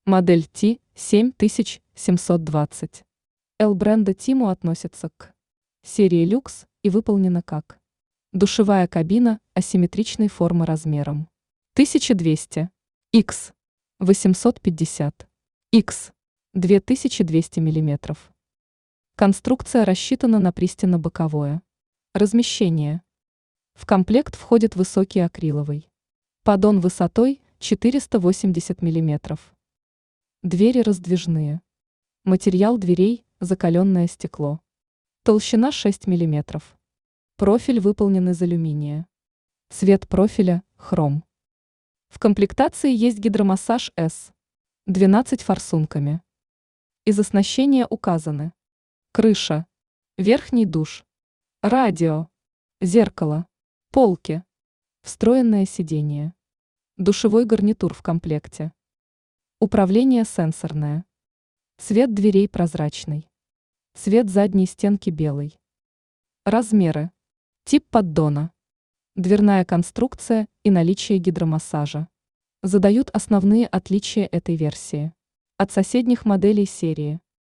Модель T7720. L бренда Timo относится к серии люкс и выполнена как душевая кабина асимметричной формы размером 1200 X 850 X 2200 мм. Конструкция рассчитана на пристенно-боковое размещение. В комплект входит высокий акриловый поддон высотой 480 мм. Двери раздвижные. Материал дверей – закаленное стекло. Толщина 6 мм. Профиль выполнен из алюминия. Цвет профиля – хром. В комплектации есть гидромассаж S 12 форсунками. Из оснащения указаны: крыша, верхний душ, радио, зеркало, полки, встроенное сиденье, душевой гарнитур в комплекте. Управление сенсорное. Цвет дверей прозрачный. Цвет задней стенки белый. Размеры. Тип поддона. Дверная конструкция и наличие гидромассажа задают основные отличия этой версии от соседних моделей серии.